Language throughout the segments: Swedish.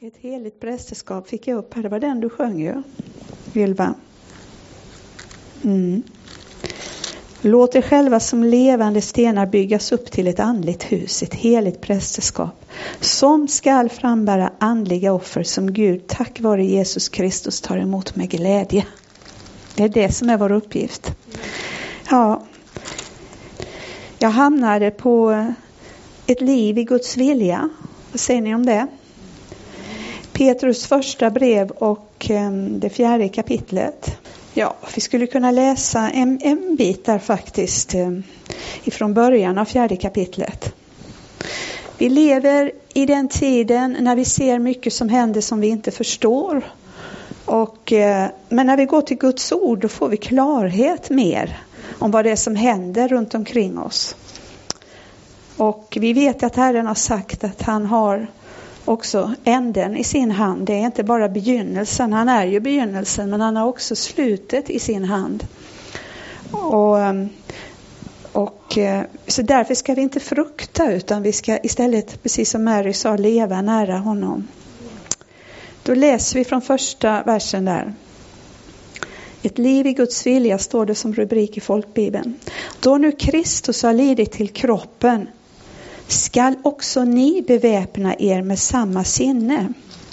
Ett heligt prästerskap fick jag upp här. Det var den du sjöng ju, Ylva. Låt er själva som levande stenar byggas upp till ett andligt hus, ett heligt prästerskap, som skall frambära andliga offer som Gud tack vare Jesus Kristus tar emot med glädje. Det är det som är vår uppgift. Ja, jag hamnade på ett liv i Guds vilja. Vad säger ni om det? Petrus första brev och det 4:e kapitlet. Ja, vi skulle kunna läsa en bit där faktiskt ifrån början av 4:e kapitlet. Vi lever i den tiden när vi ser mycket som händer som vi inte förstår. Men när vi går till Guds ord då får vi klarhet mer om vad det är som händer runt omkring oss. Och vi vet att Herren har sagt att han har också änden i sin hand. Det är inte bara begynnelsen. Han är ju begynnelsen, men han har också slutet i sin hand. Så därför ska vi inte frukta, utan vi ska istället, precis som Mary sa, leva nära honom. Då läser vi från första versen där. Ett liv i Guds vilja står det som rubrik i folkbibeln. Då nu Kristus har lidit till kroppen, skall också ni beväpna er med samma sinne.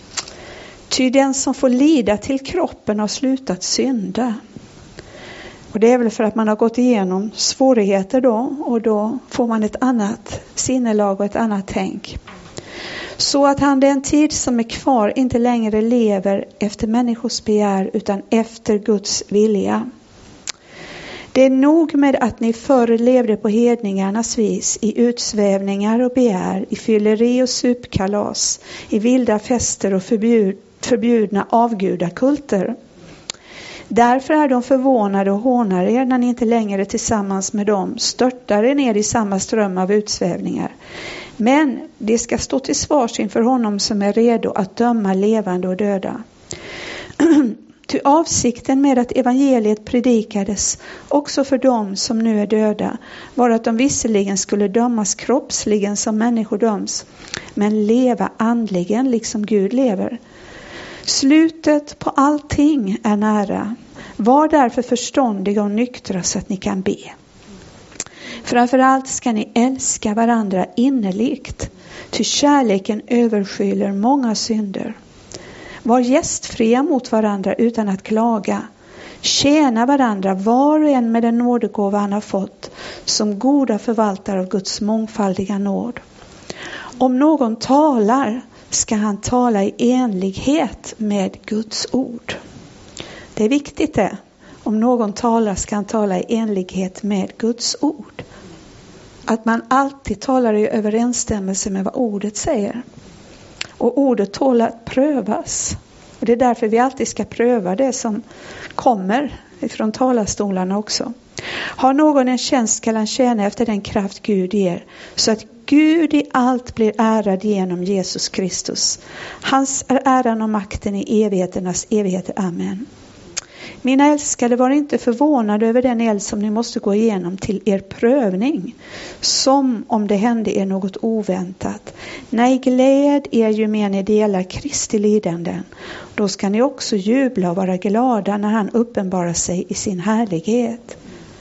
Ty den som får lida till kroppen har slutat synda. Och det är väl för att man har gått igenom svårigheter då. Och då får man ett annat sinnelag och ett annat tänk. Så att han den tid som är kvar inte längre lever efter människors begär utan efter Guds vilja. Det är nog med att ni förr levde på hedningarnas vis, i utsvävningar och begär, i fylleri och supkalas, i vilda fester och förbjudna avgudakulter. Därför är de förvånade och hånar er när ni inte längre tillsammans med dem störtar er ner i samma ström av utsvävningar. Men det ska stå till svars inför honom som är redo att döma levande och döda. Ty avsikten med att evangeliet predikades också för dem som nu är döda var att de visserligen skulle dömas kroppsligen som människor döms, men leva andligen liksom Gud lever. Slutet på allting är nära. Var därför förståndiga och nyktra så att ni kan be. Framförallt ska ni älska varandra innerligt, ty kärleken överskyler många synder. Var gästfria mot varandra utan att klaga. Tjäna varandra var och en med den nådegåva han har fått, som goda förvaltare av Guds mångfaldiga nåd. Om någon talar ska han tala i enlighet med Guds ord. Det är viktigt det. Om någon talar ska han tala i enlighet med Guds ord. Att man alltid talar i överensstämmelse med vad ordet säger. Och ordet tål att prövas. Och det är därför vi alltid ska pröva det som kommer ifrån talarstolarna också. Har någon en tjänst ska han tjäna efter den kraft Gud ger. Så att Gud i allt blir ärad genom Jesus Kristus. Hans är äran och makten i evigheternas evigheter. Amen. Mina älskade, var inte förvånade över den eld som ni måste gå igenom till er prövning, som om det hände er något oväntat. Nej, gläd er ju mer ni delar Kristi lidanden. Då ska ni också jubla och vara glada när han uppenbarar sig i sin härlighet.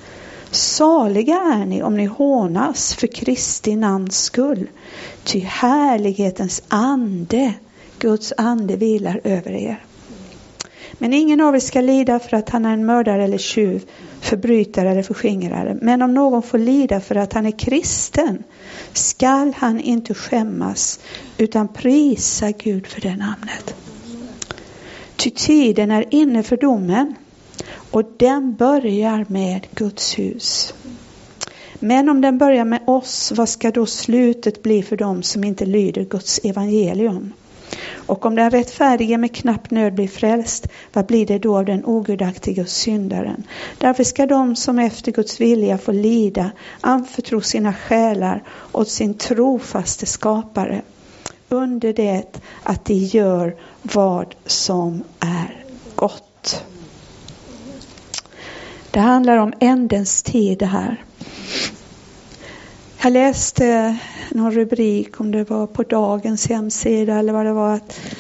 Saliga är ni om ni hånas för Kristi namns skull, ty härlighetens ande, Guds ande, vilar över er. Men ingen av er ska lida för att han är en mördare eller tjuv, förbrytare eller förskingrare. Men om någon får lida för att han är kristen, skall han inte skämmas utan prisa Gud för det namnet. Ty tiden är inne för domen, och den börjar med Guds hus. Men om den börjar med oss, vad ska då slutet bli för dem som inte lyder Guds evangelium? Och om den rättfärdige med knapp nöd blir frälst, vad blir det då av den ogudaktiga och syndaren? Därför ska de som efter Guds vilja får lida anförtro sina själar åt sin trofaste skapare, under det att de gör vad som är gott. Det handlar om ändens tid det här. Jag läste någon rubrik, om det var på dagens hemsida eller vad det var, att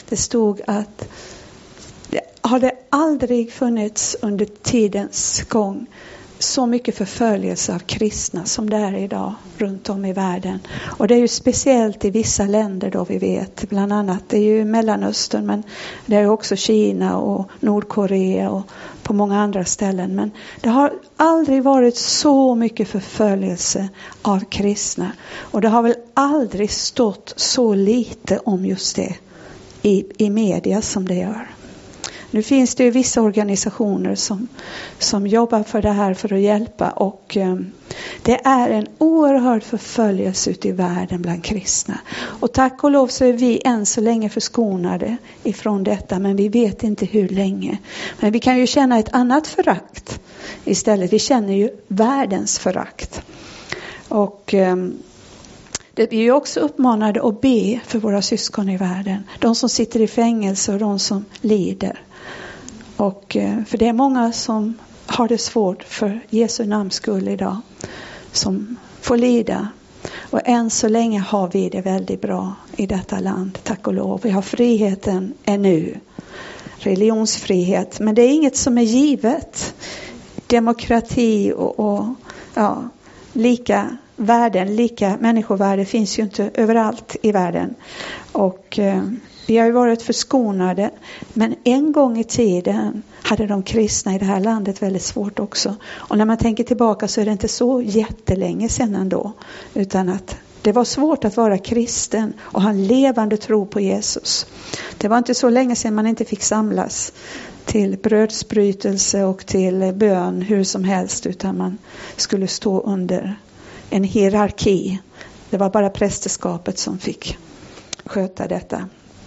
Det stod att det hade aldrig funnits under tidens gång så mycket förföljelse av kristna som det är idag runt om i världen. Och det är ju speciellt i vissa länder då vi vet. Bland annat det är ju Mellanöstern, men det är också Kina och Nordkorea och på många andra ställen. Men det har aldrig varit så mycket förföljelse av kristna. Och det har väl aldrig stått så lite om just det i media som det gör. Nu finns det ju vissa organisationer som jobbar för det här för att hjälpa, och det är en oerhörd förföljelse ute i världen bland kristna. Och tack och lov så är vi än så länge förskonade ifrån detta, men vi vet inte hur länge. Men vi kan ju känna ett annat förakt istället. Vi känner ju världens förakt. Och vi är ju också uppmanade att be för våra syskon i världen. De som sitter i fängelse och de som lider. Och för det är många som har det svårt för Jesu namns skull idag. Som får lida. Och än så länge har vi det väldigt bra i detta land. Tack och lov. Vi har friheten ännu. Religionsfrihet. Men det är inget som är givet. Demokrati och lika värden, lika människovärde finns ju inte överallt i världen. Och vi har ju varit förskonade. Men en gång i tiden hade de kristna i det här landet väldigt svårt också. Och när man tänker tillbaka så är det inte så jättelänge sedan ändå. Utan att det var svårt att vara kristen och ha en levande tro på Jesus. Det var inte så länge sedan man inte fick samlas till brödsbrytelse och till bön hur som helst. Utan man skulle stå under en hierarki. Det var bara prästerskapet som fick sköta detta.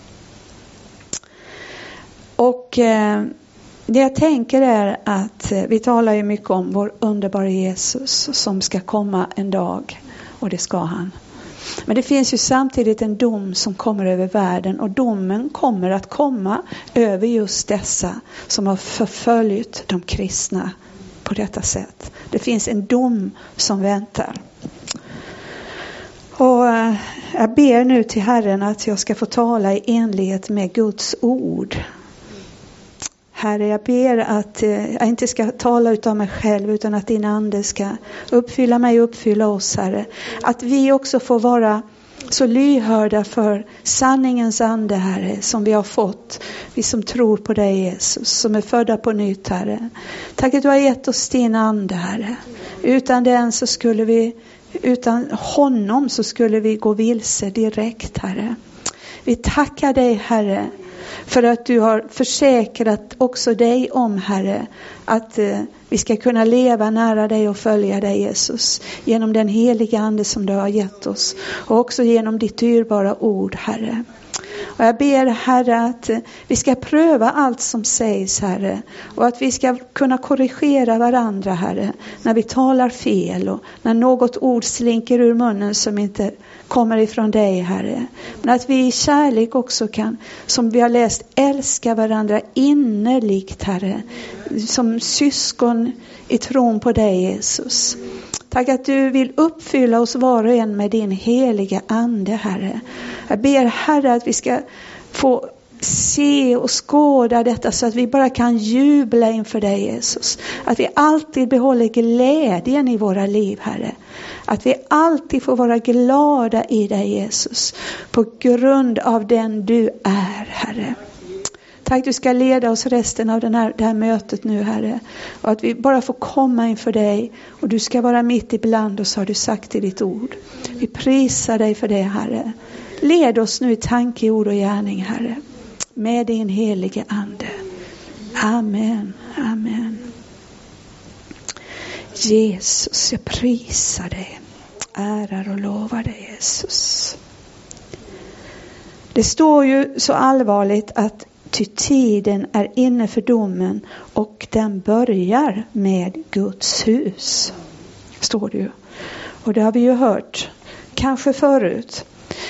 Och det jag tänker är att vi talar ju mycket om vår underbara Jesus som ska komma en dag. Och det ska han. Men det finns ju samtidigt en dom som kommer över världen. Och domen kommer att komma över just dessa som har förföljt de kristna på detta sätt. Det finns en dom som väntar. Och jag ber nu till Herren att jag ska få tala i enlighet med Guds ord. Herre, jag ber att jag inte ska tala utav mig själv utan att din ande ska uppfylla mig och uppfylla oss, Herre. Att vi också får vara så lyhörda för sanningens ande, Herre, som vi har fått. Vi som tror på dig, Jesus, som är födda på nytt, Herre. Tack att du har gett oss din ande, Herre. Utan honom så skulle vi gå vilse direkt, Herre. Vi tackar dig, Herre, för att du har försäkrat också dig om, Herre, att vi ska kunna leva nära dig och följa dig, Jesus, genom den heliga ande som du har gett oss och också genom ditt dyrbara ord, Herre. Och jag ber, Herre, att vi ska pröva allt som sägs, Herre. Och att vi ska kunna korrigera varandra, Herre. När vi talar fel och när något ord slinker ur munnen som inte kommer ifrån dig, Herre. Men att vi i kärlek också kan, som vi har läst, älska varandra innerligt, Herre. Som syskon i tron på dig, Jesus. Tack att du vill uppfylla oss var och en med din heliga ande, Herre. Jag ber, Herre, att vi ska få se och skåda detta så att vi bara kan jubla inför dig, Jesus. Att vi alltid behåller glädjen i våra liv, Herre. Att vi alltid får vara glada i dig, Jesus. På grund av den du är, Herre. Tack att du ska leda oss resten av det här mötet nu, Herre. Och att vi bara får komma inför dig. Och du ska vara mitt ibland oss, har du sagt i ditt ord. Vi prisar dig för det, Herre. Led oss nu i tanke, ord och gärning, Herre. Med din helige ande. Amen. Amen. Jesus, jag prisar dig. Ärar och lovar dig, Jesus. Det står ju så allvarligt att ty tiden är inne för domen och den börjar med Guds hus. Står det ju. Och det har vi ju hört. Kanske förut.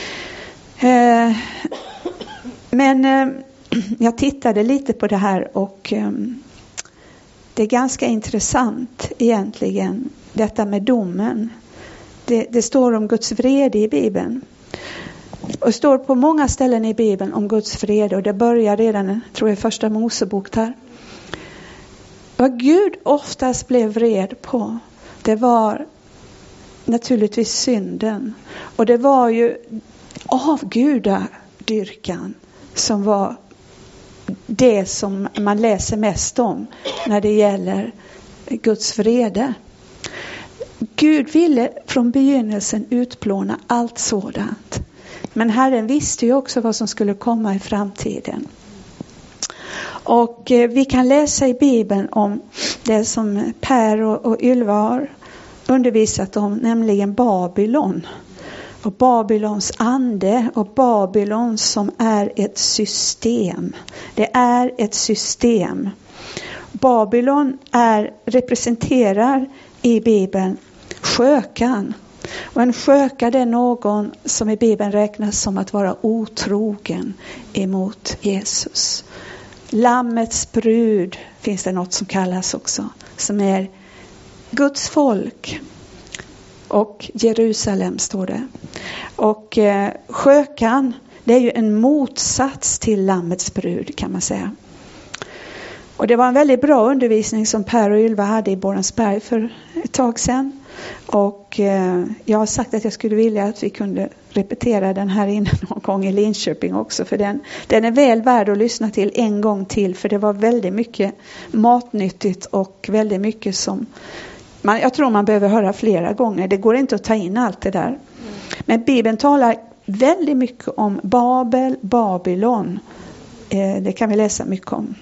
Men jag tittade lite på det här och det är ganska intressant egentligen. Detta med domen. Det står om Guds vrede i Bibeln. Och står på många ställen i Bibeln om Guds fred. Och det börjar redan, tror jag, i första Mosebok där. Vad Gud oftast blev vred på, det var naturligtvis synden. Och det var ju avgudadyrkan som var det som man läser mest om när det gäller Guds vrede. Gud ville från begynnelsen utplåna allt sådant. Men Herren visste ju också vad som skulle komma i framtiden. Och vi kan läsa i Bibeln om det som Per och Ylva har undervisat om, nämligen Babylon. Och Babylons ande och Babylon som är ett system. Det är ett system. Babylon representerar i Bibeln skökan. Och en sköka, det är någon som i Bibeln räknas som att vara otrogen emot Jesus. Lammets brud finns det något som kallas också, som är Guds folk. Och Jerusalem står det. Och skökan, det är ju en motsats till lammets brud, kan man säga. Och det var en väldigt bra undervisning som Per och Ylva hade i Borensberg för ett tag sedan. Och jag har sagt att jag skulle vilja att vi kunde repetera den här innan någon gång i Linköping också. För den är väl värd att lyssna till en gång till. För det var väldigt mycket matnyttigt och väldigt mycket som jag tror man behöver höra flera gånger. Det går inte att ta in allt det där. Men Bibeln talar väldigt mycket om Babylon. Det kan vi läsa mycket om.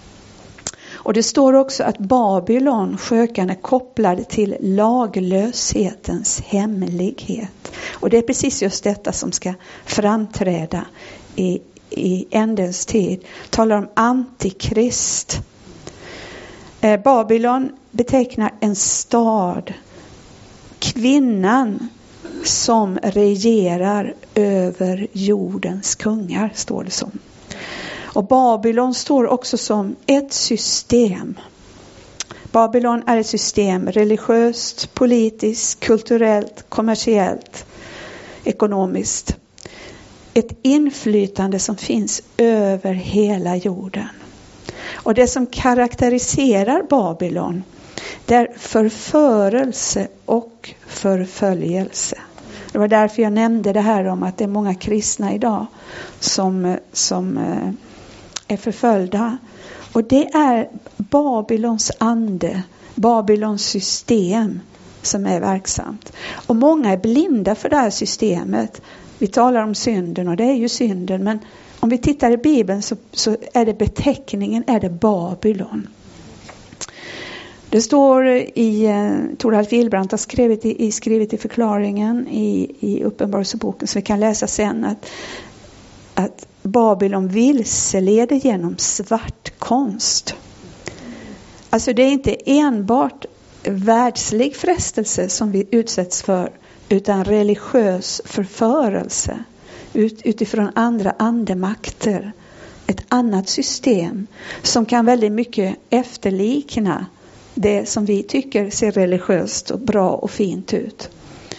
Och det står också att Babylon, skökan, är kopplad till laglöshetens hemlighet. Och det är precis just detta som ska framträda i ändens tid. Talar om antikrist. Babylon betecknar en stad. Kvinnan som regerar över jordens kungar, står det som. Och Babylon står också som ett system. Babylon är ett system, religiöst, politiskt, kulturellt, kommersiellt, ekonomiskt. Ett inflytande som finns över hela jorden. Och det som karaktäriserar Babylon, det är förförelse och förföljelse. Det var därför jag nämnde det här om att det är många kristna idag som är förföljda. Och det är Babylons ande, Babylons system som är verksamt. Och många är blinda för det här systemet. Vi talar om synden och det är ju synden. Men om vi tittar i Bibeln så är det beteckningen, är det Babylon. Det står i Toralf Gillbrant har skrivit i förklaringen i Uppenbarelseboken, så vi kan läsa sen att Babylon vilseleder genom svart konst. Alltså det är inte enbart världslig frestelse som vi utsätts för, utan religiös förförelse utifrån andra andemakter. Ett annat system som kan väldigt mycket efterlikna det som vi tycker ser religiöst och bra och fint ut.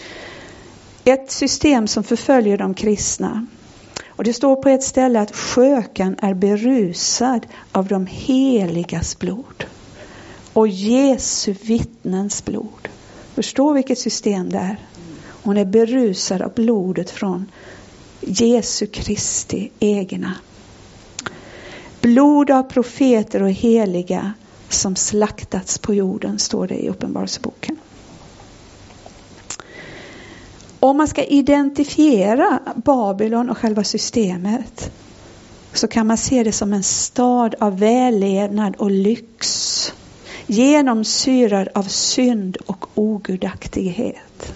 Ett system som förföljer de kristna. Och det står på ett ställe att skökan är berusad av de heligas blod. Och Jesu vittnens blod. Förstå vilket system det är. Hon är berusad av blodet från Jesu Kristi egna. Blod av profeter och heliga som slaktats på jorden, står det i Uppenbarelseboken. Om man ska identifiera Babylon och själva systemet, så kan man se det som en stad av vällevnad och lyx, genomsyrad av synd och ogudaktighet.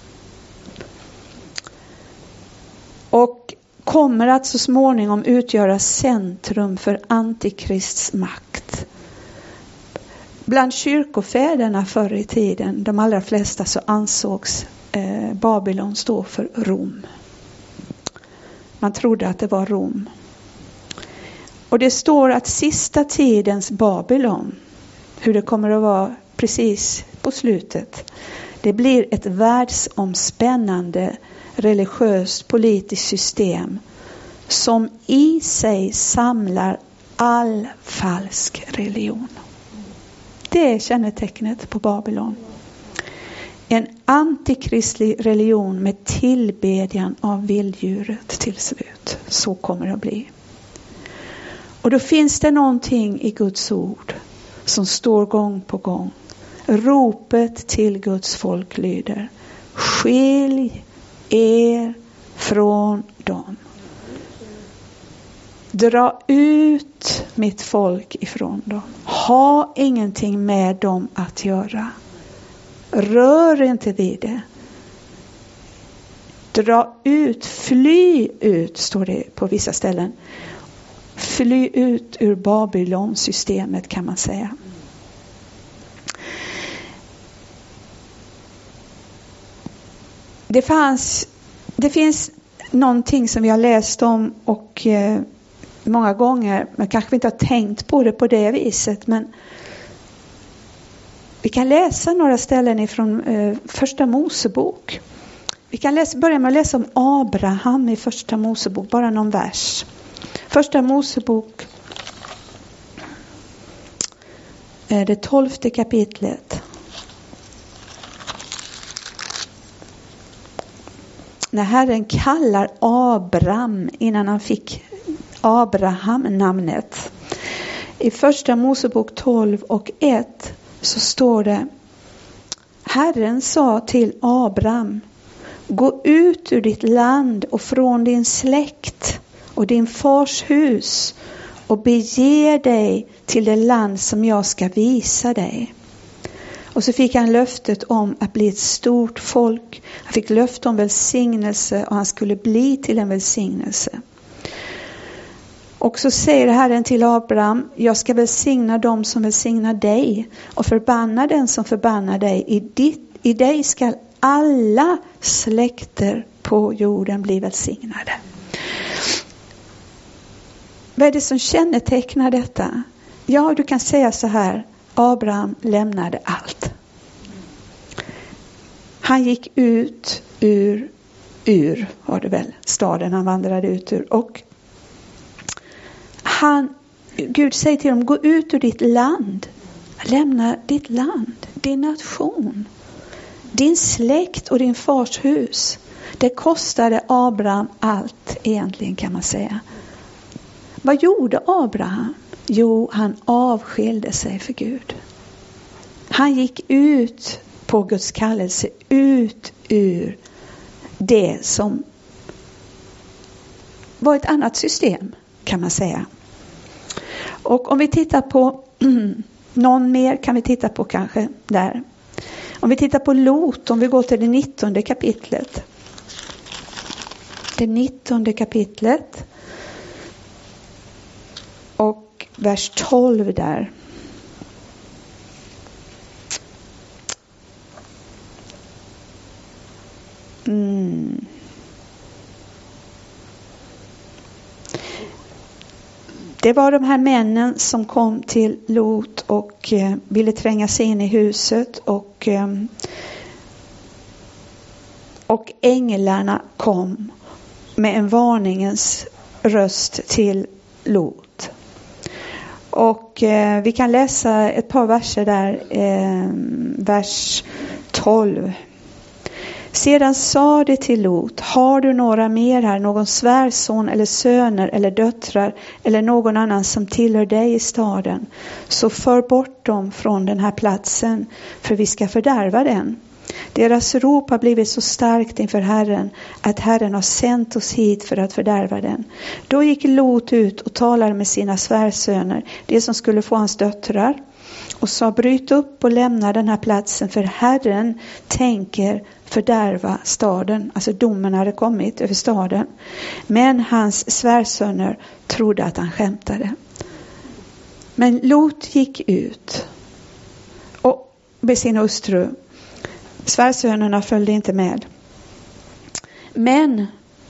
Och kommer att så småningom utgöra centrum för antikrists makt. Bland kyrkofäderna förr i tiden, de allra flesta, så ansågs Babylon stå för Rom. Man trodde att det var Rom. Och det står att sista tidens Babylon, hur det kommer att vara precis på slutet, Det blir ett världsomspännande religiöst politiskt system som i sig samlar all falsk religion. Det är kännetecknet på Babylon. En antikristlig religion med tillbedjan av vilddjuret till slut. Så kommer det att bli. Och då finns det någonting i Guds ord som står gång på gång. Ropet till Guds folk lyder: skilj er från dem. Dra ut mitt folk ifrån dem. Ha ingenting med dem att göra. Rör inte vid det. Dra ut, fly ut, står det på vissa ställen. Fly ut ur Babylonsystemet, kan man säga. Det finns någonting som vi har läst om och många gånger, men kanske inte har tänkt på det på det viset, men vi kan läsa några ställen ifrån första Mosebok. Vi kan börja med att läsa om Abraham i första Mosebok, bara någon vers. Första Mosebok, det 12:e kapitlet. När Herren kallar Abraham innan han fick Abraham-namnet. I första Mosebok 12:1 så står det: Herren sa till Abraham: gå ut ur ditt land och från din släkt och din fars hus och bege dig till det land som jag ska visa dig. Och så fick han löftet om att bli ett stort folk. Han fick löfte om välsignelse och han skulle bli till en välsignelse. Och så säger Herren till Abraham: jag ska välsigna dem som välsignar dig och förbanna den som förbannar dig. I dig ska alla släkter på jorden bli välsignade. Vad är det som kännetecknar detta? Ja, du kan säga så här: Abraham lämnade allt. Han gick ut ur var det väl, staden han vandrade ut ur. Och Gud säger till dem: gå ut ur ditt land. Lämna ditt land, din nation, din släkt och din fars hus. Det kostade Abraham allt egentligen, kan man säga. Vad gjorde Abraham? Jo, han avskilde sig för Gud. Han gick ut på Guds kallelse, ut ur det som var ett annat system, kan man säga. Och om vi tittar på någon mer kan vi titta på kanske där. Om vi tittar på Lot, om vi går till det 19:e kapitlet. Det 19:e kapitlet. Och vers 12 där. Det var de här männen som kom till Lot och ville tränga sig in i huset och änglarna kom med en varningens röst till Lot. Och vi kan läsa ett par verser där, vers 12. Sedan sa det till Lot: har du några mer här, någon svärson eller söner eller döttrar eller någon annan som tillhör dig i staden, så för bort dem från den här platsen, för vi ska fördärva den. Deras rop har blivit så starkt inför Herren att Herren har sänt oss hit för att fördärva den. Då gick Lot ut och talade med sina svärsöner, det som skulle få hans döttrar, och sa: bryt upp och lämna den här platsen, för Herren tänker fördärva staden. Alltså domen hade kommit över staden. Men hans svärsöner trodde att han skämtade. Men Lot gick ut och med sin hustru. Svärsönerna följde inte med. Men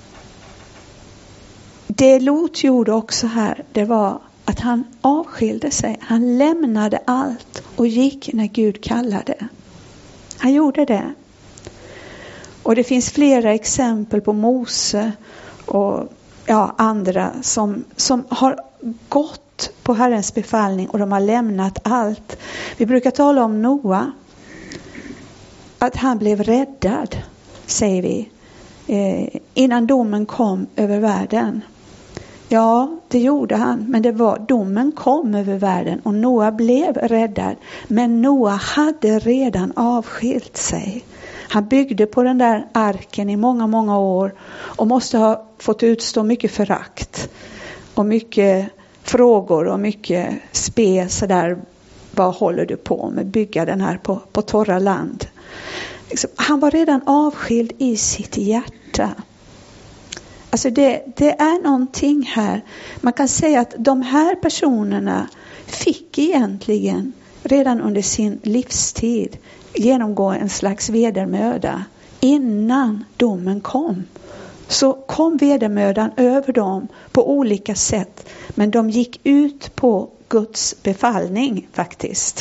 det Lot gjorde också här, det var att han avskilde sig. Han lämnade allt och gick när Gud kallade. Han gjorde det. Och det finns flera exempel på Mose och andra som har gått på Herrens befallning och de har lämnat allt. Vi brukar tala om Noa. Att han blev räddad, säger vi, innan domen kom över världen. Ja, det gjorde han, men domen kom över världen och Noa blev räddad. Men Noa hade redan avskilt sig. Han byggde på den där arken i många, många år och måste ha fått utstå mycket förakt och mycket frågor och mycket spe sådär. Vad håller du på med? Bygga den här på torra land. Han var redan avskild i sitt hjärta. Alltså det är någonting här. Man kan säga att de här personerna fick egentligen redan under sin livstid genomgå en slags vedermöda. Innan domen kom. Så kom vedermödan över dem på olika sätt. Men de gick ut på Guds befallning faktiskt.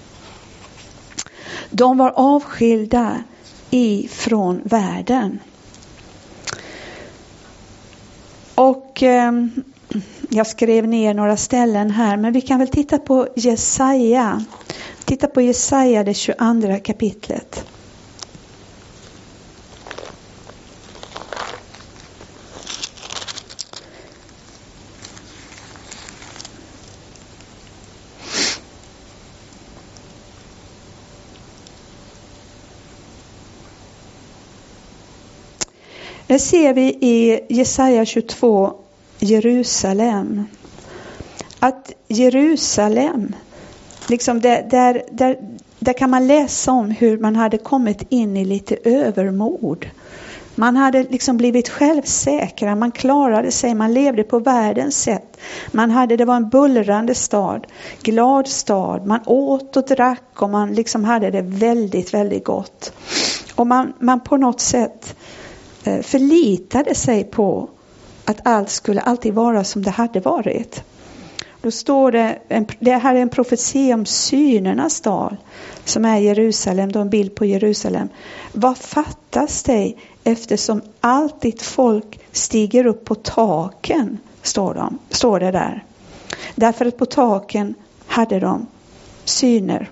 De var avskilda ifrån världen. Och jag skrev ner några ställen här. Men vi kan väl titta på Jesaja. Titta på Jesaja, det 22 kapitlet. Där ser vi i Jesaja 22 Jerusalem. Att Jerusalem, liksom där kan man läsa om hur man hade kommit in i lite övermod. Man hade liksom blivit självsäkra, man klarade sig, man levde på världens sätt. Det var en bullrande stad, glad stad, man åt och drack och man liksom hade det väldigt, väldigt gott. Och man på något sätt förlitade sig på att allt skulle alltid vara som det hade varit. Då står det här är en profetia om synernas dal som är Jerusalem, då en bild på Jerusalem. Vad fattas dig eftersom allt ditt folk stiger upp på taken, står det där. Därför att på taken hade de syner.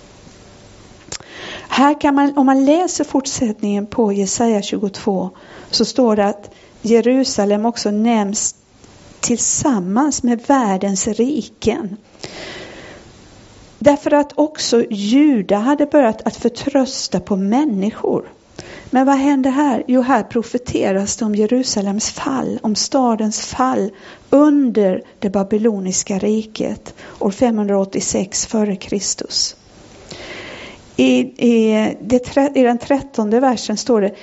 Här kan man, om man läser fortsättningen på Jesaja 22, så står det att Jerusalem också nämns tillsammans med världens riken. Därför att också Juda hade börjat att förtrösta på människor. Men vad hände här? Jo, här profeteras det om Jerusalems fall, om stadens fall under det babyloniska riket år 586 före Kristus. I den 13:e versen står det,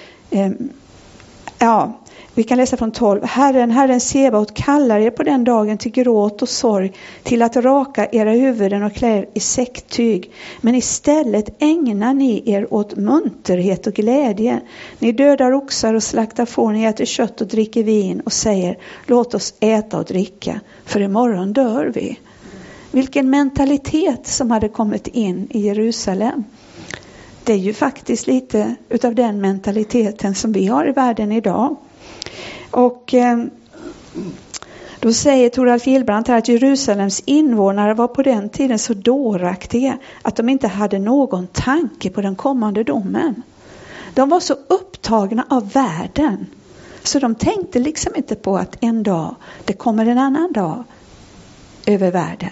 vi kan läsa från 12. Herren Sebaot kallar er på den dagen till gråt och sorg, till att raka era huvuden och klä er i säcktyg. Men istället ägnar ni er åt munterhet och glädje. Ni dödar oxar och slaktar får, ni äter kött och dricker vin och säger, låt oss äta och dricka, för imorgon dör vi. Vilken mentalitet som hade kommit in i Jerusalem. Det är ju faktiskt lite utav den mentaliteten som vi har i världen idag. Och då säger Toralf Gillbrand här att Jerusalems invånare var på den tiden så dåraktiga att de inte hade någon tanke på den kommande domen. De var så upptagna av världen så de tänkte liksom inte på att en dag, det kommer en annan dag över världen.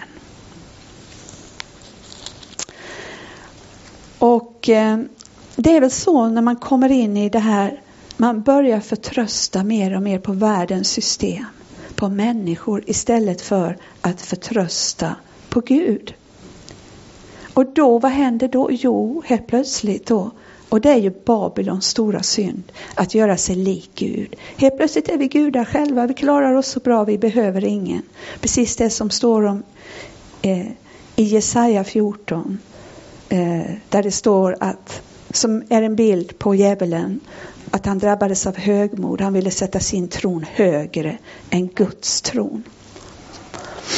Och det är väl så när man kommer in i det här, man börjar förtrösta mer och mer på världens system, på människor istället för att förtrösta på Gud. Och då, vad händer då? Jo, helt plötsligt då, och det är ju Babylons stora synd, att göra sig lik Gud. Helt plötsligt är vi gudar själva, vi klarar oss så bra, vi behöver ingen. Precis det som står om i Jesaja 14. Där det står att, som är en bild på djävulen, att han drabbades av högmod. Han ville sätta sin tron högre än Guds tron.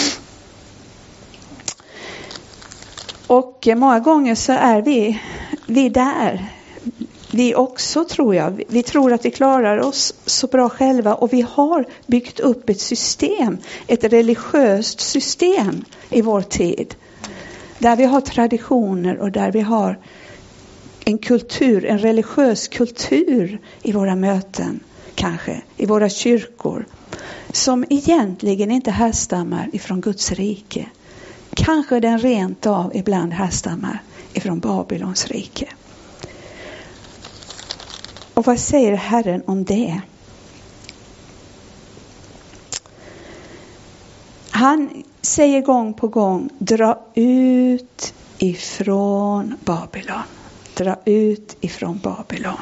Och många gånger så är vi där. Vi också, tror jag. Vi tror att vi klarar oss så bra själva. Och vi har byggt upp ett system. Ett religiöst system i vår tid. Där vi har traditioner och där vi har en kultur, en religiös kultur i våra möten. Kanske i våra kyrkor. Som egentligen inte härstammar ifrån Guds rike. Kanske den rent av ibland härstammar ifrån Babylons rike. Och vad säger Herren om det? Han säger gång på gång, dra ut ifrån Babylon. Dra ut ifrån Babylon.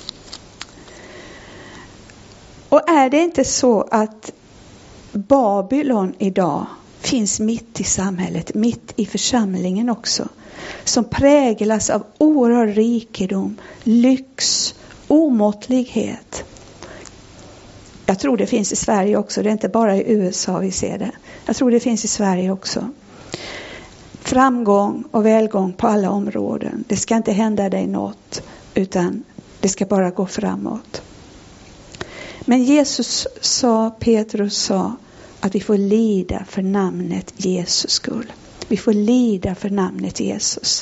Och är det inte så att Babylon idag finns mitt i samhället, mitt i församlingen också, som präglas av oerhörd rikedom, lyx, omåttlighet. Jag tror det finns i Sverige också, det är inte bara i USA vi ser det. Jag tror det finns i Sverige också. Framgång och välgång på alla områden. Det ska inte hända dig något, utan det ska bara gå framåt. Men Petrus sa att vi får lida för namnet Jesus skull. Vi får lida för namnet Jesus.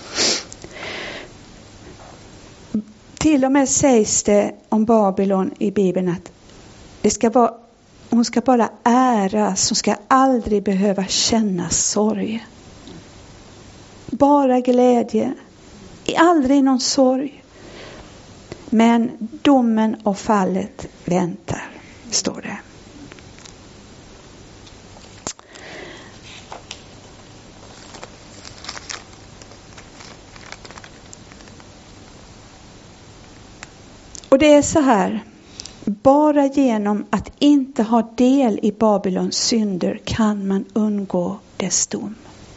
Till och med sägs det om Babylon i Bibeln att hon ska bara äras, hon ska aldrig behöva känna sorg. Bara glädje, aldrig någon sorg. Men domen och fallet väntar, står det. Och det är så här, bara genom att inte ha del i Babylons synder kan man undgå dess dom.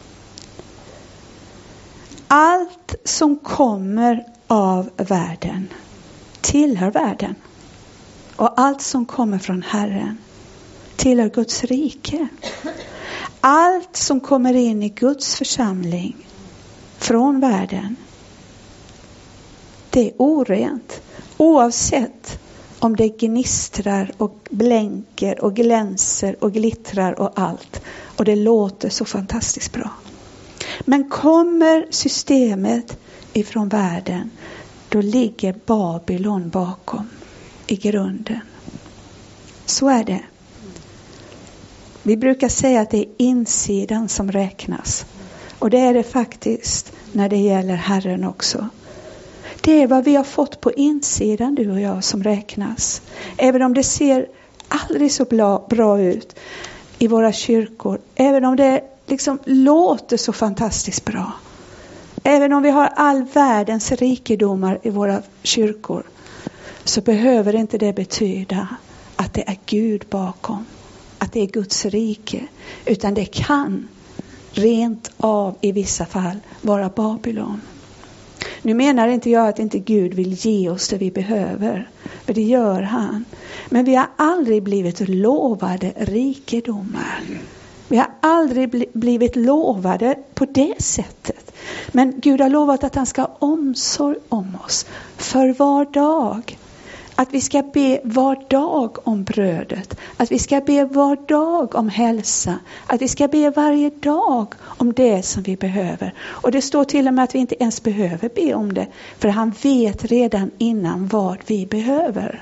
Allt som kommer av världen tillhör världen. Och allt som kommer från Herren tillhör Guds rike. Allt som kommer in i Guds församling från världen, det är orent. Oavsett om det gnistrar och blänker och glänser och glittrar och allt. Och det låter så fantastiskt bra. Men kommer systemet ifrån världen, då ligger Babylon bakom i grunden. Så är det. Vi brukar säga att det är insidan som räknas. Och det är det faktiskt när det gäller Herren också. Det är vad vi har fått på insidan, du och jag, som räknas. Även om det ser aldrig så bra ut i våra kyrkor. Även om det liksom låter så fantastiskt bra. Även om vi har all världens rikedomar i våra kyrkor. Så behöver inte det betyda att det är Gud bakom. Att det är Guds rike. Utan det kan rent av i vissa fall vara Babylon. Nu menar inte jag att inte Gud vill ge oss det vi behöver. För det gör han. Men vi har aldrig blivit lovade rikedomar. Vi har aldrig blivit lovade på det sättet. Men Gud har lovat att han ska ha omsorg om oss. För var dag. Att vi ska be var dag om brödet. Att vi ska be var dag om hälsa. Att vi ska be varje dag om det som vi behöver. Och det står till och med att vi inte ens behöver be om det. För han vet redan innan vad vi behöver.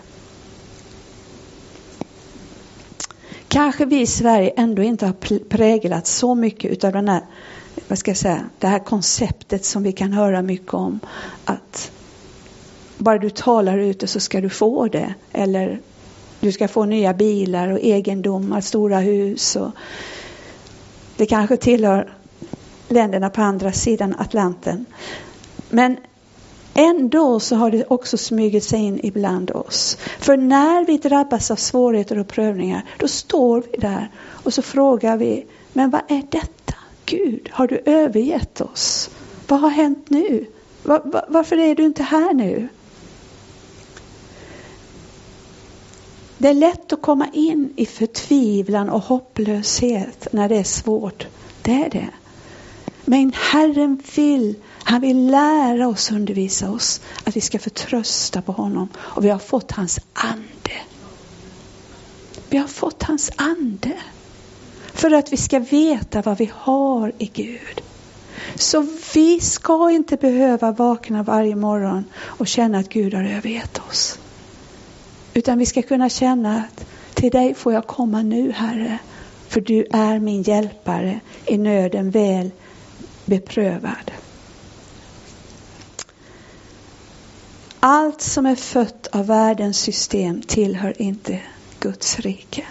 Kanske vi i Sverige ändå inte har präglat så mycket av den här, det här konceptet som vi kan höra mycket om. Att bara du talar ute så ska du få det. Eller du ska få nya bilar och egendomar, stora hus. Och det kanske tillhör länderna på andra sidan Atlanten. Men ändå så har det också smugit sig in ibland oss. För när vi drabbas av svårigheter och prövningar, då står vi där och så frågar vi, men vad är detta? Gud, har du övergett oss? Vad har hänt nu? Varför är du inte här nu? Det är lätt att komma in i förtvivlan och hopplöshet när det är svårt. Det är det. Men Herren han vill lära oss, undervisa oss, att vi ska förtrösta på honom. Och vi har fått hans ande. Vi har fått hans ande. För att vi ska veta vad vi har i Gud. Så vi ska inte behöva vakna varje morgon och känna att Gud har övergett oss. Utan vi ska kunna känna att till dig får jag komma nu, Herre. För du är min hjälpare, i nöden väl beprövad. Allt som är fött av världens system tillhör inte Guds rike.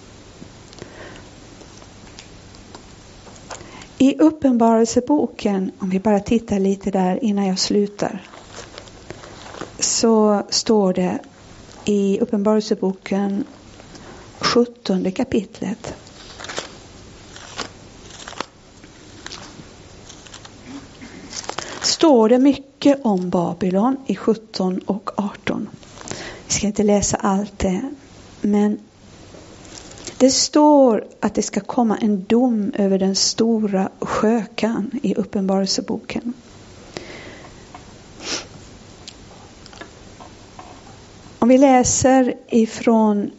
I Uppenbarelseboken, om vi bara tittar lite där innan jag slutar, så står det i Uppenbarelseboken 17 kapitlet. Står det mycket om Babylon i 17 och 18. Vi ska inte läsa allt det, men det står att det ska komma en dom över den stora skökan i Uppenbarelseboken. Om vi läser ifrån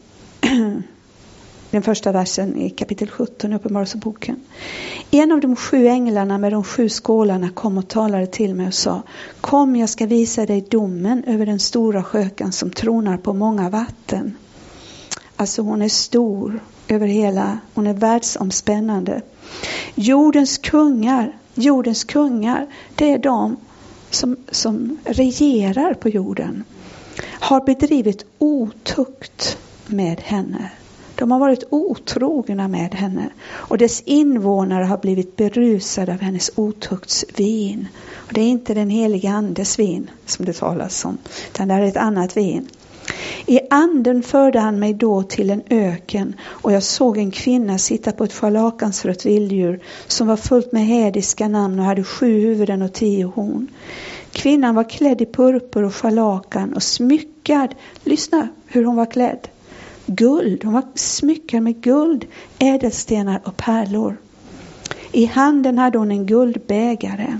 den första versen i kapitel 17 i Uppenbarelseboken. En av de 7 änglarna med de 7 skålarna kom och talade till mig och sa: Kom, jag ska visa dig domen över den stora skökan som tronar på många vatten. Alltså hon är stor över hela, hon är världsomspännande. Jordens kungar, det är de som regerar på jorden, har bedrivit otukt med henne. De har varit otrogna med henne, och dess invånare har blivit berusade av hennes otuktsvin. Och det är inte den heliga andes vin som det talas om, utan det är ett annat vin. I anden förde han mig då till en öken, och jag såg en kvinna sitta på ett scharlakansrött vilddjur som var fullt med hädiska namn och hade 7 huvuden och 10 horn. Kvinnan var klädd i purpur och scharlakan och smyckad. Lyssna hur hon var klädd. Guld, hon var smyckad med guld, ädelstenar och pärlor. I handen hade hon en guldbägare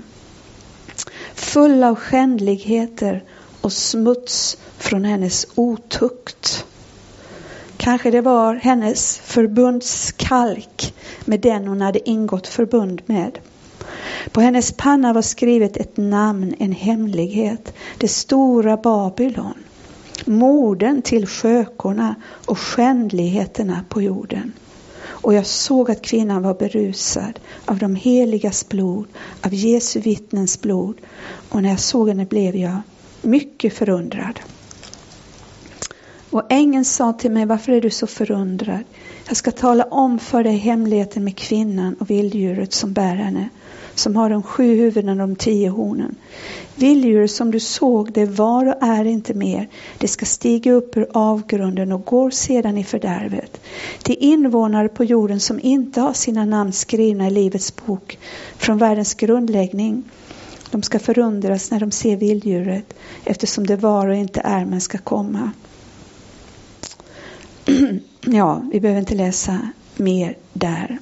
full av skändligheter och smuts från hennes otukt. Kanske det var hennes förbundskalk med den hon hade ingått förbund med. På hennes panna var skrivet ett namn, en hemlighet, det stora Babylon, modern till skökorna och skändligheterna på jorden. Och jag såg att kvinnan var berusad av de heligas blod, av Jesu vittnens blod. Och när jag såg henne blev jag mycket förundrad. Och ängeln sa till mig: varför är du så förundrad? Jag ska tala om för dig hemligheten med kvinnan och vilddjuret som bär henne, som har de 7 huvuden och de 10 hornen. Vilddjuret som du såg, det var och är inte mer. Det ska stiga upp ur avgrunden och går sedan i fördärvet. De invånare på jorden som inte har sina namn skrivna i livets bok från världens grundläggning, de ska förundras när de ser vilddjuret, eftersom det var och inte är men ska komma. Ja, vi behöver inte läsa mer där.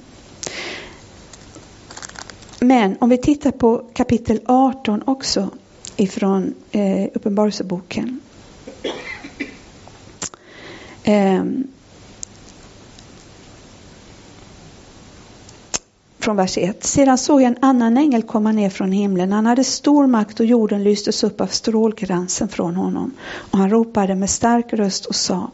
Men om vi tittar på kapitel 18 också ifrån Uppenbarelseboken. Från vers 1. Sedan såg jag en annan ängel komma ner från himlen. Han hade stor makt och jorden lystes upp av strålglansen från honom. Och han ropade med stark röst och sa: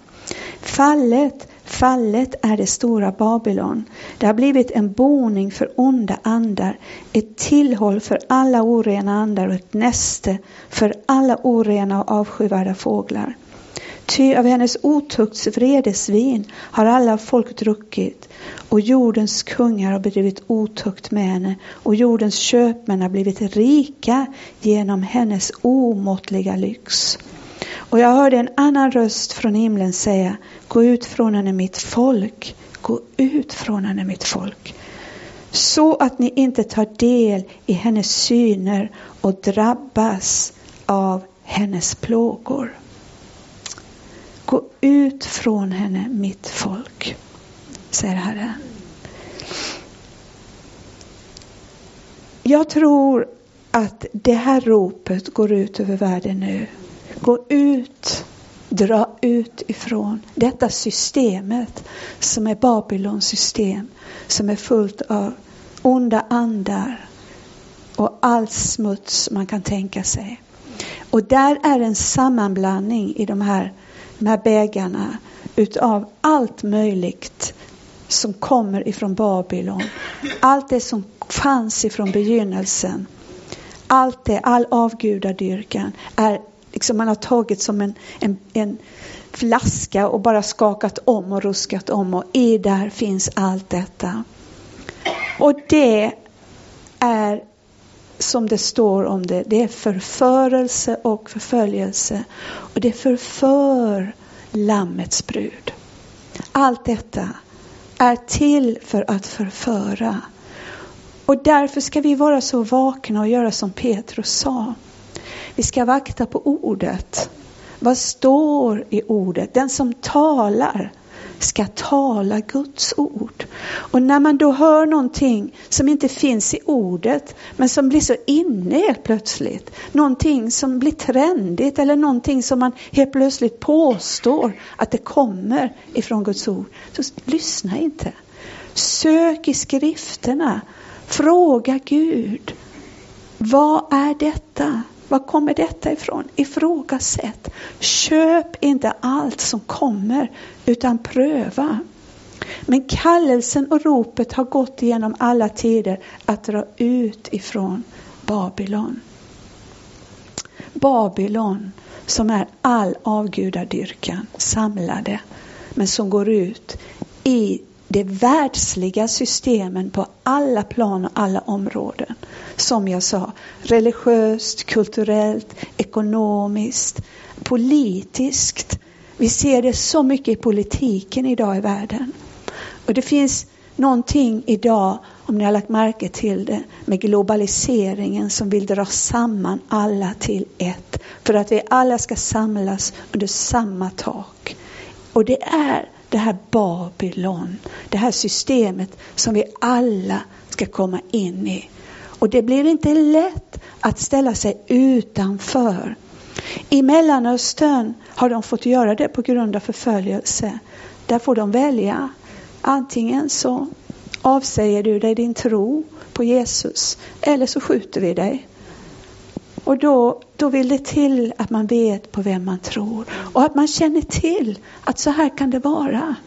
Fallet är det stora Babylon. Det har blivit en boning för onda andar, ett tillhåll för alla orena andar och ett näste för alla orena och avskyvärda fåglar. Ty av hennes otukts vredesvin har alla folk druckit, och jordens kungar har bedrivit otukt med henne, och jordens köpmän har blivit rika genom hennes omåttliga lyx. Och jag hörde en annan röst från himlen säga: gå ut från henne, mitt folk, gå ut från henne, mitt folk, så att ni inte tar del i hennes syner och drabbas av hennes plågor. Gå ut från henne, mitt folk, säger Herren. Jag tror att det här ropet går ut över världen nu. Gå ut, dra ut ifrån detta systemet som är Babylons system. Som är fullt av onda andar och all smuts man kan tänka sig. Och där är en sammanblandning i de här bägarna utav allt möjligt som kommer ifrån Babylon. Allt det som fanns ifrån begynnelsen. All avgudadyrkan är liksom man har tagit som en flaska och bara skakat om och ruskat om. Och i där finns allt detta. Och det är som det står om det. Det är förförelse och förföljelse. Och det förför Lammets brud. Allt detta är till för att förföra. Och därför ska vi vara så vakna och göra som Petrus sa. Vi ska vakta på ordet. Vad står i ordet? Den som talar ska tala Guds ord. Och när man då hör någonting som inte finns i ordet, men som blir så inne helt plötsligt. Någonting som blir trendigt eller någonting som man helt plötsligt påstår att det kommer ifrån Guds ord. Så lyssna inte. Sök i skrifterna. Fråga Gud. Vad är detta? Var kommer detta ifrån? Ifrågasätt. Köp inte allt som kommer utan pröva. Men kallelsen och ropet har gått igenom alla tider att dra ut ifrån Babylon. Babylon som är all avgudadyrkan samlade. Men som går ut i det världsliga systemen på alla plan och alla områden. Som jag sa, religiöst, kulturellt, ekonomiskt, politiskt. Vi ser det så mycket i politiken idag i världen. Och det finns någonting idag, om ni har lagt märke till det, med globaliseringen som vill dra samman alla till ett. För att vi alla ska samlas under samma tak. Och det är det här Babylon, det här systemet som vi alla ska komma in i. Och det blir inte lätt att ställa sig utanför. I Mellanöstern har de fått göra det på grund av förföljelse. Där får de välja. Antingen så avsäger du dig din tro på Jesus eller så skjuter vi dig. Och då vill det till att man vet på vem man tror. Och att man känner till att så här kan det vara.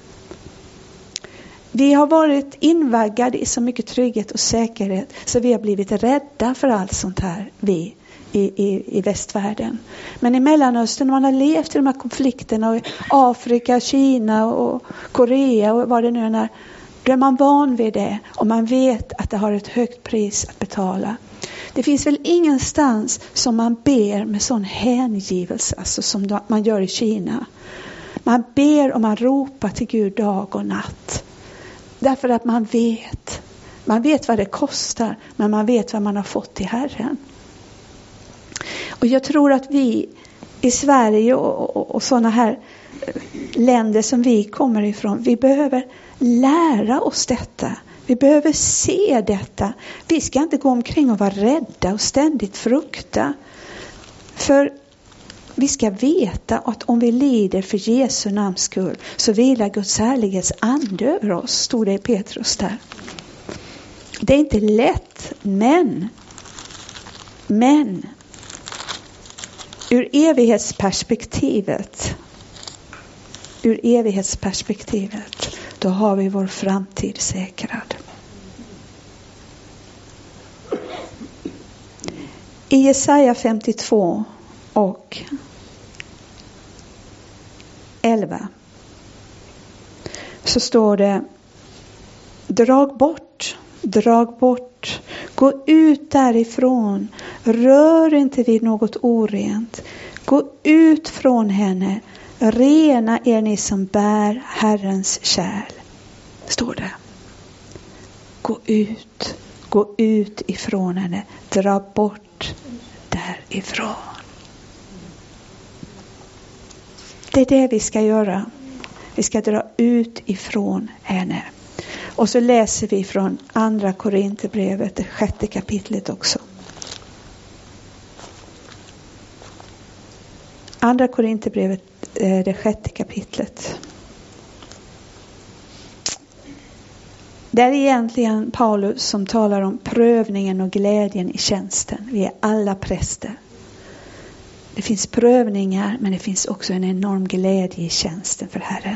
Vi har varit invaggade i så mycket trygghet och säkerhet. Så vi har blivit rädda för allt sånt här. Vi i västvärlden. Men i Mellanöstern, när man har levt i de här konflikterna. Och i Afrika, Kina och Korea och vad det nu är. Då är man van vid det. Och man vet att det har ett högt pris att betala. Det finns väl ingenstans som man ber med sån hängivelse, alltså som man gör i Kina. Man ber och man ropar till Gud dag och natt. Därför att man vet vad det kostar, men man vet vad man har fått till Herren. Och jag tror att vi i Sverige och sådana här länder som vi kommer ifrån, vi behöver lära oss detta. Vi behöver se detta. Vi ska inte gå omkring och vara rädda och ständigt frukta. För vi ska veta att om vi lider för Jesu namns skull så vilar Guds härlighets ande över oss, stod det i Petrus där. Det är inte lätt, men ur evighetsperspektivet, då har vi vår framtid säkrad. I Jesaja 52 och 11 så står det: drag bort, gå ut därifrån, rör inte vid något orent, gå ut från henne, rena er ni som bär Herrens kärl. Står det. Gå ut ifrån henne, dra bort därifrån. Det är det vi ska göra. Vi ska dra ut ifrån henne. Och så läser vi från andra Korinthierbrevet, det 6:e kapitlet också. Andra Korinthierbrevet, det 6:e kapitlet. Det är egentligen Paulus som talar om prövningen och glädjen i tjänsten. Vi är alla präster. Det finns prövningar, men det finns också en enorm glädje i tjänsten för Herren.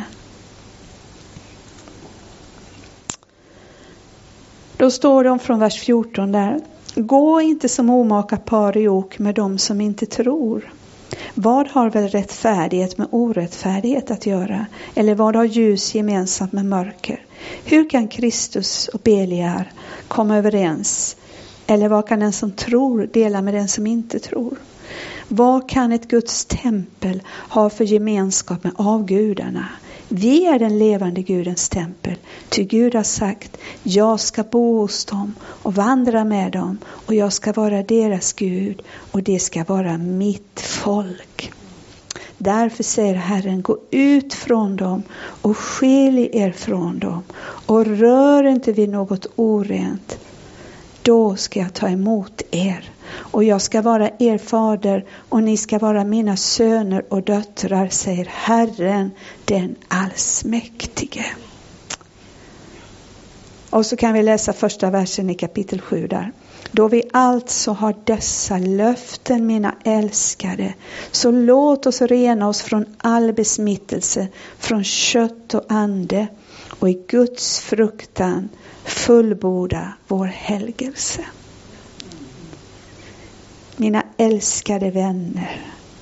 Då står det från vers 14 där. Gå inte som omaka par i ok med dem som inte tror. Vad har väl rättfärdighet med orättfärdighet att göra? Eller vad har ljus gemensamt med mörker? Hur kan Kristus och Beliar komma överens? Eller vad kan den som tror dela med den som inte tror? Vad kan ett Guds tempel ha för gemenskap med avgudarna? Vi är den levande Gudens tempel. Ty Gud har sagt, jag ska bo hos dem och vandra med dem. Och jag ska vara deras Gud och det ska vara mitt folk. Därför säger Herren, gå ut från dem och skilj er från dem. Och rör inte vid något orent. Då ska jag ta emot er. Och jag ska vara er fader och ni ska vara mina söner och döttrar, säger Herren den allsmäktige. Och så kan vi läsa första versen i kapitel 7 där. Då vi alltså har dessa löften, mina älskade, så låt oss rena oss från all besmittelse, från kött och ande och i Guds fruktan fullborda vår helgelse. Mina älskade vänner.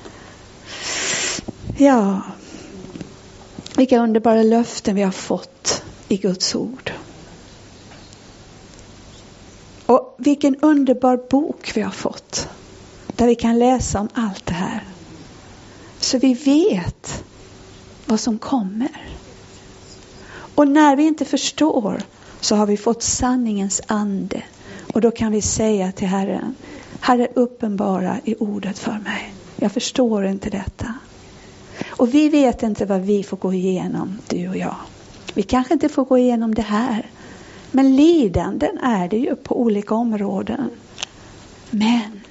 Ja, vilka underbara löften vi har fått i Guds ord. Och vilken underbar bok vi har fått. Där vi kan läsa om allt det här. Så vi vet vad som kommer. Och när vi inte förstår så har vi fått sanningens ande. Och då kan vi säga till Herren, Herre, uppenbara i ordet för mig. Jag förstår inte detta. Och vi vet inte vad vi får gå igenom, du och jag. Vi kanske inte får gå igenom det här. Men lidanden är det ju på olika områden. Men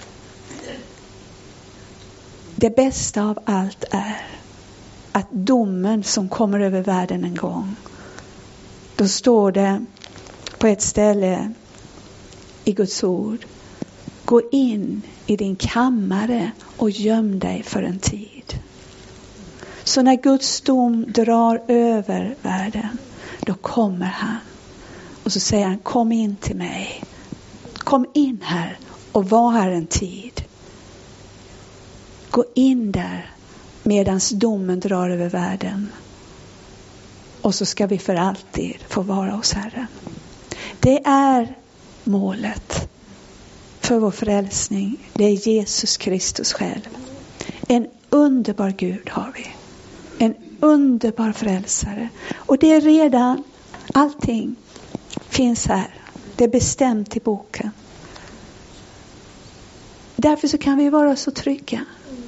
det bästa av allt är att domen som kommer över världen en gång. Då står det på ett ställe i Guds ord. Gå in i din kammare och göm dig för en tid. Så när Guds dom drar över världen, då kommer han. Och så säger han, kom in till mig. Kom in här och var här en tid. Gå in där medans domen drar över världen. Och så ska vi för alltid få vara hos Herren. Det är målet för vår frälsning. Det är Jesus Kristus själv. En underbar Gud har vi. En underbar frälsare. Och det är redan, allting finns här. Det är bestämt i boken. Därför så kan vi vara så trygga.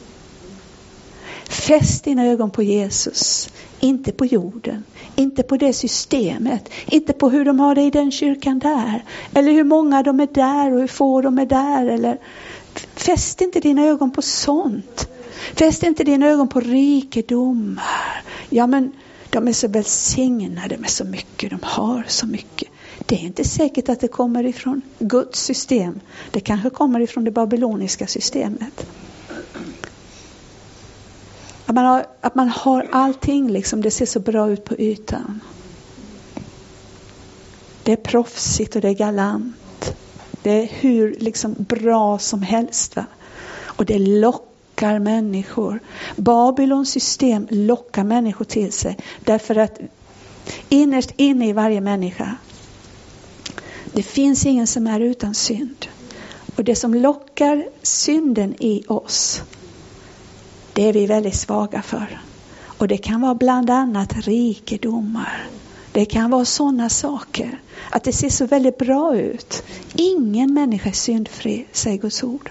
Fäst dina ögon på Jesus. Inte på jorden. Inte på det systemet. Inte på hur de har det i den kyrkan där. Eller hur många de är där och hur få de är där. Eller fäst inte dina ögon på sånt. Fäst inte dina ögon på rikedomar. Ja, men de är så välsignade med så mycket. De har så mycket. Det är inte säkert att det kommer ifrån Guds system. Det kanske kommer ifrån det babyloniska systemet. Att man har allting liksom, det ser så bra ut på ytan. Det är proffsigt och det är galant. Det är hur liksom bra som helst, va? Och det lockar människor. Babylons system lockar människor till sig. Därför att innerst inne i varje människa, det finns ingen som är utan synd. Och det som lockar synden i oss, det är vi väldigt svaga för. Och det kan vara bland annat rikedomar. Det kan vara sådana saker. Att det ser så väldigt bra ut. Ingen människa är syndfri, säger Guds ord.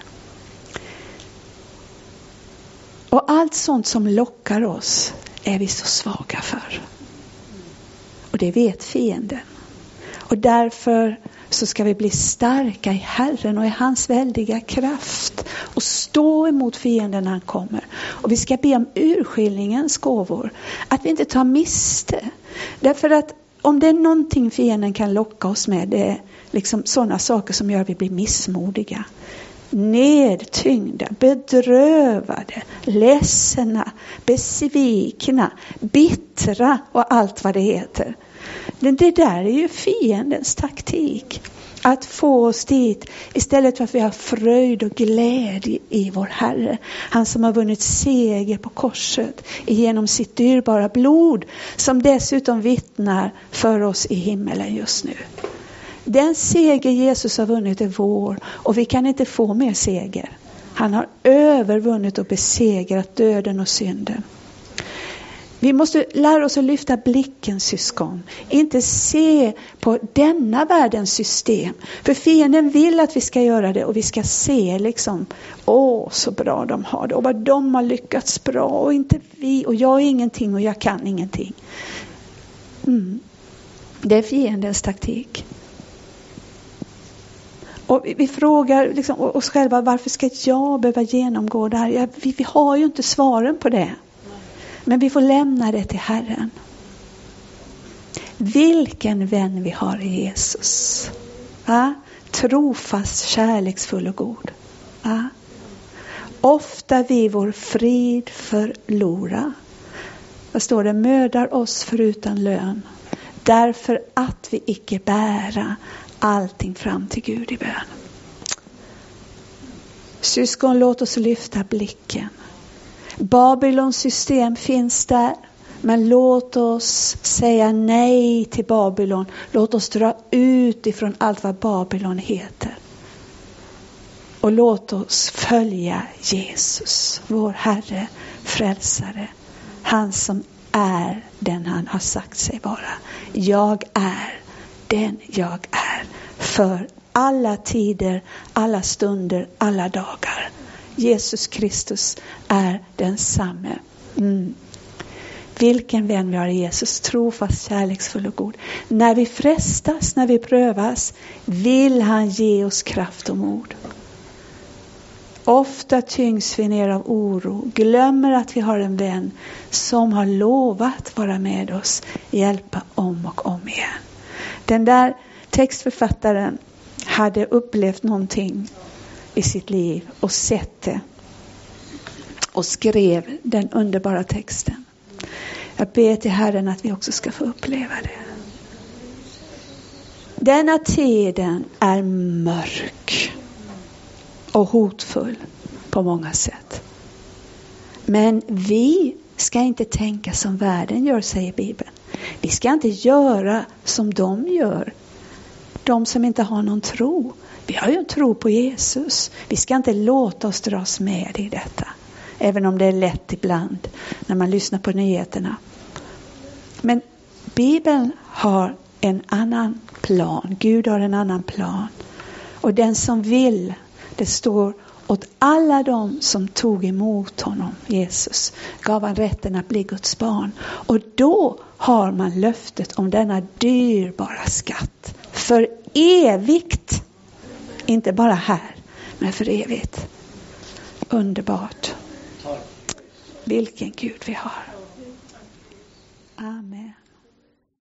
Och allt sånt som lockar oss är vi så svaga för. Och det vet fienden. Och därför så ska vi bli starka i Herren och i hans väldiga kraft. Och stå emot fienden när han kommer. Och vi ska be om urskiljningens gåvor. Att vi inte tar miste. Därför att om det är någonting fienden kan locka oss med, det är liksom sådana saker som gör att vi blir missmodiga. Nedtyngda, bedrövade, ledsna, besvikna, bittra och allt vad det heter. Det där är ju fiendens taktik. Att få oss dit istället för att vi har fröjd och glädje i vår Herre. Han som har vunnit seger på korset genom sitt dyrbara blod. Som dessutom vittnar för oss i himmelen just nu. Den seger Jesus har vunnit är vår och vi kan inte få mer seger. Han har övervunnit och besegrat döden och synden. Vi måste lära oss att lyfta blicken, syskon. Inte se på denna världens system. För fienden vill att vi ska göra det och vi ska se liksom, så bra de har det. Och vad de har lyckats bra och inte vi. Och jag är ingenting och jag kan ingenting. Det är fiendens taktik. Och vi frågar liksom oss själva, varför ska jag behöva genomgå det här? Vi har ju inte svaren på det. Men vi får lämna det till Herren. Vilken vän vi har i Jesus. Va? Trofast, kärleksfull och god. Va? Ofta vi vår frid förlora. Vad står det? Mördar oss förutan lön. Därför att vi icke bära allting fram till Gud i bön. Syskon, låt oss lyfta blicken. Babylons system finns där. Men låt oss säga nej till Babylon. Låt oss dra ut ifrån allt vad Babylon heter. Och låt oss följa Jesus, vår Herre, frälsare. Han som är den han har sagt sig vara. Jag är den jag är. För alla tider, alla stunder, alla dagar. Jesus Kristus är densamme. Vilken vän vi har i Jesus, trofast, kärleksfull och god. När vi frestas, när vi prövas, vill han ge oss kraft och mod. Ofta tyngs vi ner av oro, glömmer att vi har en vän som har lovat vara med oss, hjälpa om och om igen. Den där textförfattaren hade upplevt någonting i sitt liv och sett det och skrev den underbara texten. Jag ber till Herren att vi också ska få uppleva det. Denna tiden är mörk och hotfull på många sätt. Men vi ska inte tänka som världen gör, säger Bibeln. Vi ska inte göra som de gör. De som inte har någon tro. Vi har ju en tro på Jesus. Vi ska inte låta oss dras med i detta. Även om det är lätt ibland när man lyssnar på nyheterna. Men Bibeln har en annan plan. Gud har en annan plan. Och den som vill, det står åt alla de som tog emot honom, Jesus, gav han rätten att bli Guds barn. Och då har man löftet om denna dyrbara skatt. För evigt. Inte bara här, men för evigt. Underbart. Vilken Gud vi har.